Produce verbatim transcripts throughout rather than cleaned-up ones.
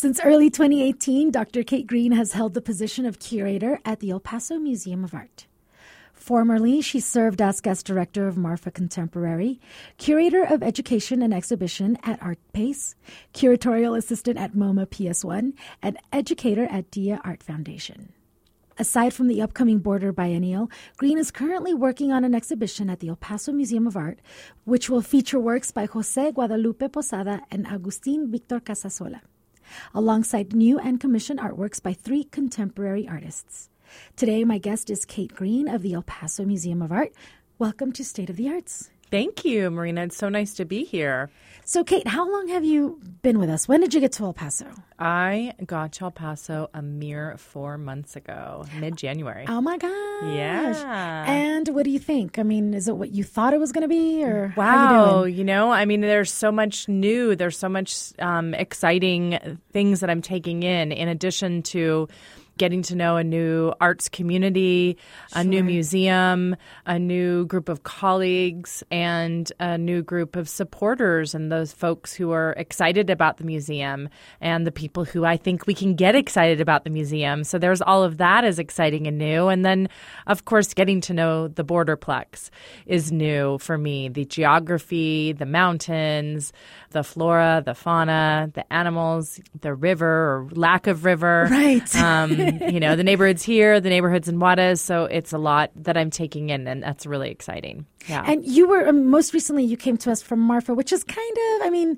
Since early twenty eighteen, Doctor Kate Green has held the position of curator at the El Paso Museum of Art. Formerly, she served as guest director of Marfa Contemporary, curator of education and exhibition at ArtPace, curatorial assistant at MoMA P S one, and educator at Dia Art Foundation. Aside from the upcoming Border Biennial, Green is currently working on an exhibition at the El Paso Museum of Art, which will feature works by José Guadalupe Posada and Agustín Víctor Casasola, alongside new and commissioned artworks by three contemporary artists. Today, my guest is Kate Green of the El Paso Museum of Art. Welcome to State of the Arts. Thank you, Marina. It's so nice to be here. So, Kate, how long have you been with us? When did you get to El Paso? I got to El Paso a mere four months ago, mid-January. Oh, my gosh. Yeah. And what do you think? I mean, is it what you thought it was going to be? Or wow. How you doing? You know, I mean, there's so much new. There's so much um, exciting things that I'm taking in, in addition to getting to know a new arts community, a Sure. new museum, a new group of colleagues, and a new group of supporters and those folks who are excited about the museum and the people who I think we can get excited about the museum. So there's all of that is exciting and new. And then, of course, getting to know the Borderplex is new for me. The geography, the mountains, the flora, the fauna, the animals, the river or lack of river. Right. Um, you know, the neighborhoods here, the neighborhoods in Juarez. So it's a lot that I'm taking in, and that's really exciting. Yeah. And you were, um, most recently, you came to us from Marfa, which is kind of, I mean,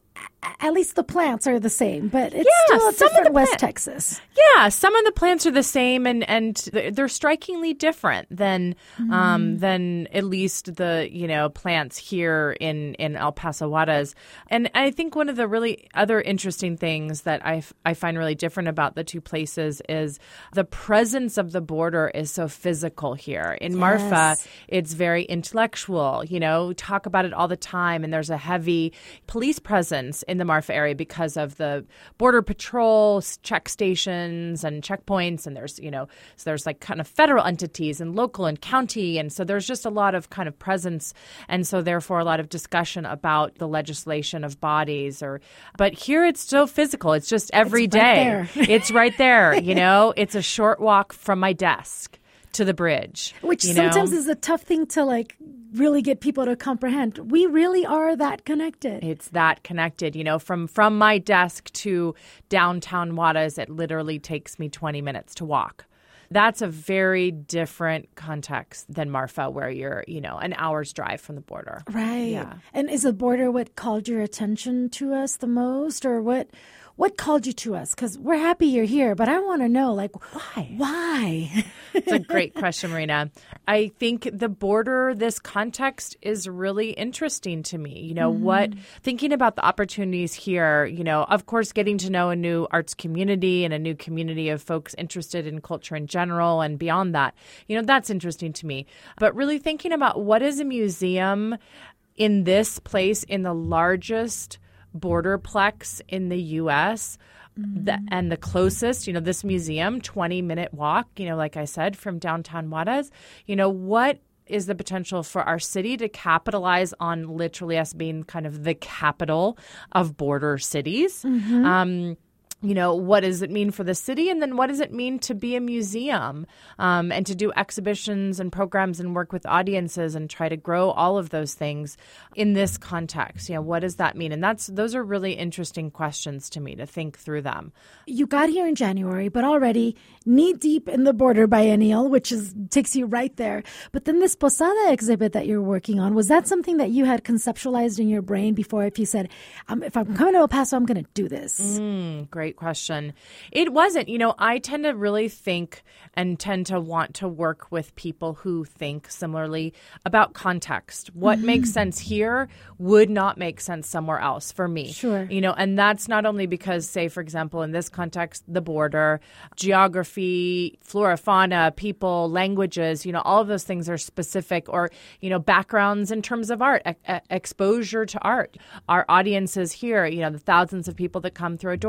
at least the plants are the same, but it's Yeah, still a some of different the West plant- Texas. Yeah, some of the plants are the same, and, and they're strikingly different than Mm-hmm. um, than at least the you know plants here in, in El Paso Juarez. And I think one of the really other interesting things that I, f- I find really different about the two places is the presence of the border is so physical here. In Marfa, Yes. it's very intellectual. You know, talk about it all the time, and there's a heavy police presence in the Marfa area because of the border patrol check stations and checkpoints, and there's you know so there's like kind of federal entities and local and county, and so there's just a lot of kind of presence, and so therefore a lot of discussion about the legislation of bodies. Or but here it's so physical. It's just every It's right day. there. It's right there. You know, it's a short walk from my desk to the bridge, Which you know? sometimes is a tough thing to like really get people to comprehend. We really are that connected. It's that connected, you know, from from my desk to downtown Juarez, it literally takes me twenty minutes to walk. That's a very different context than Marfa, where you're, you know, an hour's drive from the border. Right. Yeah. And is the border what called your attention to us the most, or what what called you to us? Because we're happy you're here, but I want to know, like, Why? Why? It's a great question, Marina. I think the border, this context is really interesting to me. You know, what, thinking about the opportunities here, you know, of course, getting to know a new arts community and a new community of folks interested in culture in general and beyond that, you know, that's interesting to me. But really thinking about what is a museum in this place, in the largest borderplex in the U S, the, and the closest, you know, this museum, twenty minute walk, you know, like I said, from downtown Juarez, you know, what is the potential for our city to capitalize on literally us being kind of the capital of border cities? Mm-hmm. Um, you know, what does it mean for the city? And then what does it mean to be a museum um, and to do exhibitions and programs and work with audiences and try to grow all of those things in this context? You know, what does that mean? And that's those are really interesting questions to me to think through them. You got here in January, but already knee deep in the Border Biennial, which is takes you right there. But then this Posada exhibit that you're working on, was that something that you had conceptualized in your brain before? If you said, um, if I'm coming to El Paso, I'm going to do this. Mm, great question. It wasn't. You know, I tend to really think and tend to want to work with people who think similarly about context. What mm-hmm. makes sense here would not make sense somewhere else for me. Sure. You know, and that's not only because, say, for example, in this context, the border, geography, flora, fauna, people, languages, you know, all of those things are specific, or, you know, backgrounds in terms of art, e- exposure to art. Our audiences here, you know, the thousands of people that come through our doors,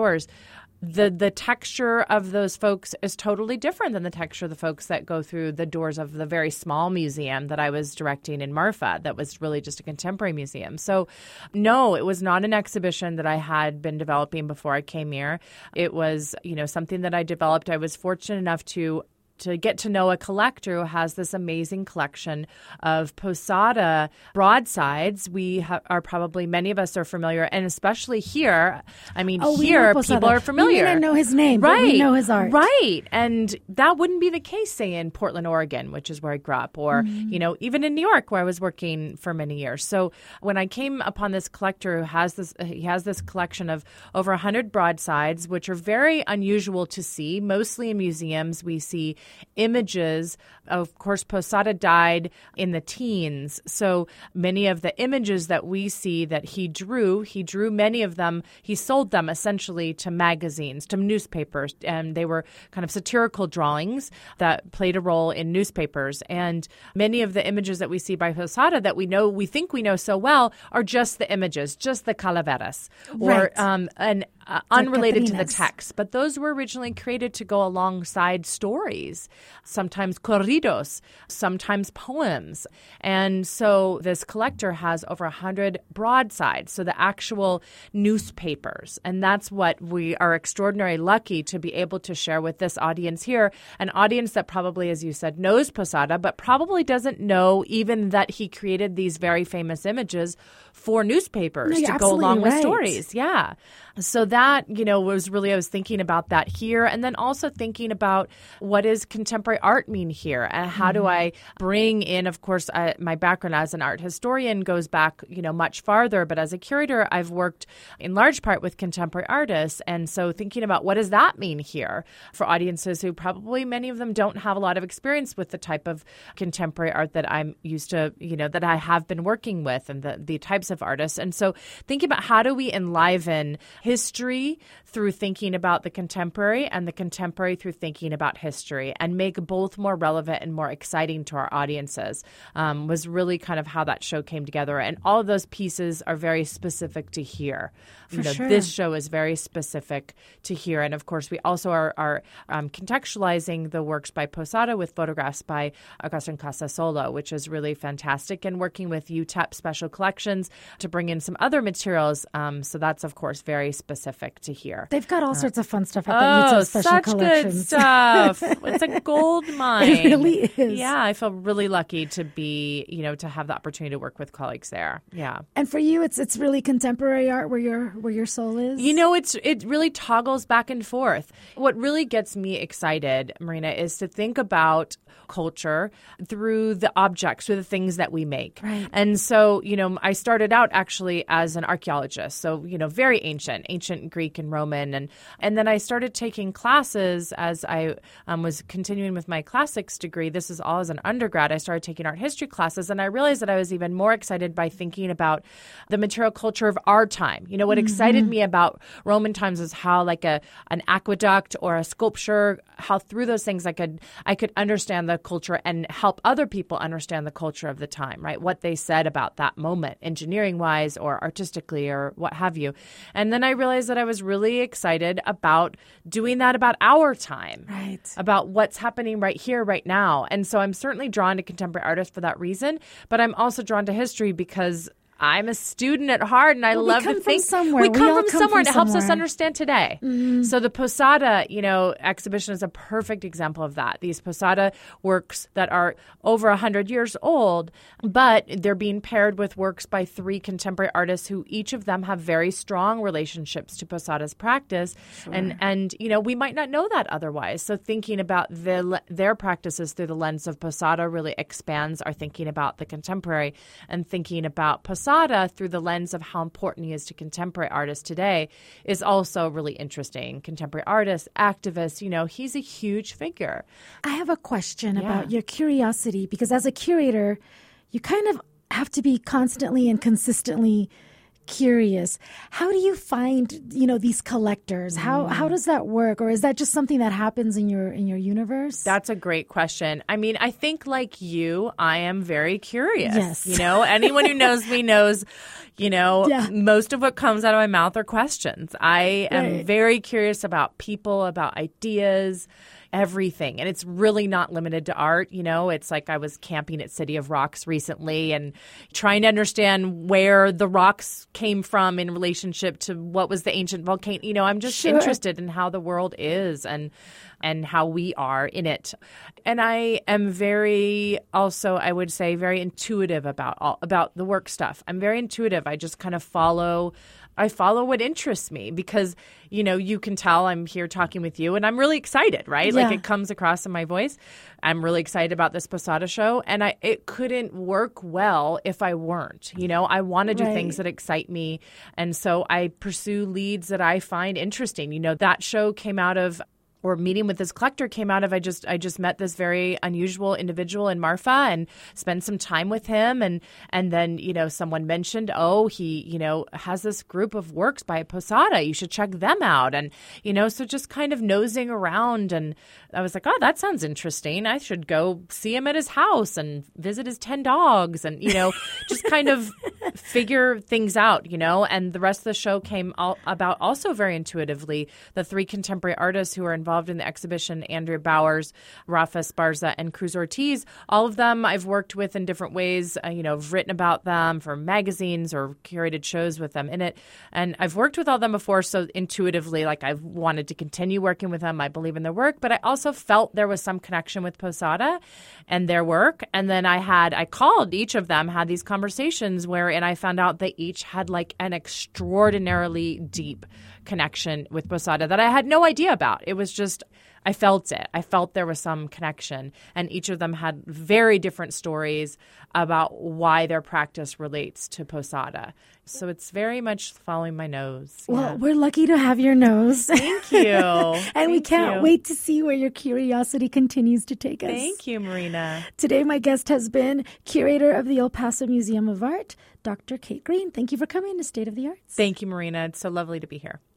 the the texture of those folks is totally different than the texture of the folks that go through the doors of the very small museum that I was directing in Marfa that was really just a contemporary museum. So no, it was not an exhibition that I had been developing before I came here. It was, you know, something that I developed. I was fortunate enough to to get to know a collector who has this amazing collection of Posada broadsides. We ha- are probably, many of us are familiar, and especially here, I mean, oh, here people are familiar. We may not know his name, right. but we know his art. Right. And that wouldn't be the case, say, in Portland, Oregon, which is where I grew up, or, mm. you know, even in New York, where I was working for many years. So when I came upon this collector who has this, he has this collection of over one hundred broadsides, which are very unusual to see. Mostly in museums, we see images. Of course, Posada died in the teens. So many of the images that we see that he drew, he drew many of them. He sold them essentially to magazines, to newspapers. And they were kind of satirical drawings that played a role in newspapers. And many of the images that we see by Posada that we know, we think we know so well, are just the images, just the calaveras, or right. um, an Uh, unrelated to the text. But those were originally created to go alongside stories, sometimes corridos, sometimes poems. And so this collector has over one hundred broadsides, so the actual newspapers. And that's what we are extraordinarily lucky to be able to share with this audience here, an audience that probably, as you said, knows Posada, but probably doesn't know even that he created these very famous images for newspapers no, to go along right. with stories. Yeah. So that, you know, was really, I was thinking about that here, and then also thinking about what does contemporary art mean here, and how mm-hmm. do I bring in, of course, uh, my background as an art historian goes back, you know, much farther, but as a curator, I've worked in large part with contemporary artists, and so thinking about what does that mean here for audiences who probably many of them don't have a lot of experience with the type of contemporary art that I'm used to, you know, that I have been working with, and the, the types of artists. And so thinking about how do we enliven history through thinking about the contemporary, and the contemporary through thinking about history, and make both more relevant and more exciting to our audiences, um, was really kind of how that show came together. And all of those pieces are very specific to here. For you know, sure. This show is very specific to here. And of course, we also are, are um, contextualizing the works by Posada with photographs by Augustin Casasola, which is really fantastic, and working with U T E P Special Collections to bring in some other materials. Um, so that's, of course, very specific to here. They've got all uh, sorts of fun stuff at oh, the U T E P Special such Collections. Good stuff. It's a gold mine. It really is. Yeah, I feel really lucky to be, you know, to have the opportunity to work with colleagues there. Yeah. And for you, it's it's really contemporary art where your where your soul is? You know, it's it really toggles back and forth. What really gets me excited, Marina, is to think about culture through the objects, through the things that we make. Right. And so, you know, I started out actually as an archaeologist. So, you know, very ancient, ancient Greek and Roman. And, and then I started taking classes as I um, was continuing with my classics degree. This is all as an undergrad. I started taking art history classes, and I realized that I was even more excited by thinking about the material culture of our time. You know, what mm-hmm. excited me about Roman times is how like a an aqueduct or a sculpture, how through those things I could I could understand the culture and help other people understand the culture of the time, right? What they said about that moment, engineering-wise or artistically or what have you. And then I realized that I was really excited about doing that about our time, right? About what's happening right here, right now. And so I'm certainly drawn to contemporary artists for that reason, but I'm also drawn to history because I'm a student at heart, and I well, love we come to think from somewhere. we we come all from come somewhere, from and it helps somewhere. us understand today. Mm-hmm. So the Posada, you know, exhibition is a perfect example of that. These Posada works that are over a hundred years old, but they're being paired with works by three contemporary artists who each of them have very strong relationships to Posada's practice, sure. and and you know we might not know that otherwise. So thinking about the, their practices through the lens of Posada really expands our thinking about the contemporary, and thinking about Posada through the lens of how important he is to contemporary artists today is also really interesting. Contemporary artists, activists, you know, he's a huge figure. I have a question Yeah. about your curiosity, because as a curator, you kind of have to be constantly and consistently curious. How do you find, you know, these collectors? How how does that work? Or is that just something that happens in your in your universe? That's a great question. I mean, I think like you, I am very curious. Yes. You know, anyone who knows me knows, You know, Yeah. most of what comes out of my mouth are questions. I am Right. very curious about people, about ideas, everything. And it's really not limited to art. You know, it's like I was camping at City of Rocks recently and trying to understand where the rocks came from in relationship to what was the ancient volcano. You know, I'm just Sure. interested in how the world is and and how we are in it. And I am very also, I would say, very intuitive about all, about the work stuff. I'm very intuitive. I just kind of follow I follow what interests me because, you know, you can tell I'm here talking with you and I'm really excited, right? Yeah. Like it comes across in my voice. I'm really excited about this Posada show and I it couldn't work well if I weren't. You know, I want to do Right. things that excite me. And so I pursue leads that I find interesting. You know, that show came out of or meeting with this collector came out of I just I just met this very unusual individual in Marfa and spent some time with him and and then you know someone mentioned oh he you know has this group of works by Posada, you should check them out, and you know so just kind of nosing around and I was like, oh, that sounds interesting, I should go see him at his house and visit his ten dogs and you know just kind of figure things out, you know and the rest of the show came all about also very intuitively. The three contemporary artists who are involved in the exhibition, Andrea Bowers, Rafa Esparza, and Cruz Ortiz, all of them I've worked with in different ways. Uh, you know, I've written about them for magazines or curated shows with them in it. And I've worked with all of them before, so intuitively, like I've wanted to continue working with them. I believe in their work, but I also felt there was some connection with Posada and their work. And then I had, I called each of them, had these conversations where, and I found out they each had like an extraordinarily deep connection with Posada that I had no idea about. It was just, I felt it. I felt there was some connection. And each of them had very different stories about why their practice relates to Posada. So it's very much following my nose. Well, Yeah. we're lucky to have your nose. Thank you. And we Thank can't you. wait to see where your curiosity continues to take us. Thank you, Marina. Today, my guest has been curator of the El Paso Museum of Art, Doctor Kate Green. Thank you for coming to State of the Arts. Thank you, Marina. It's so lovely to be here.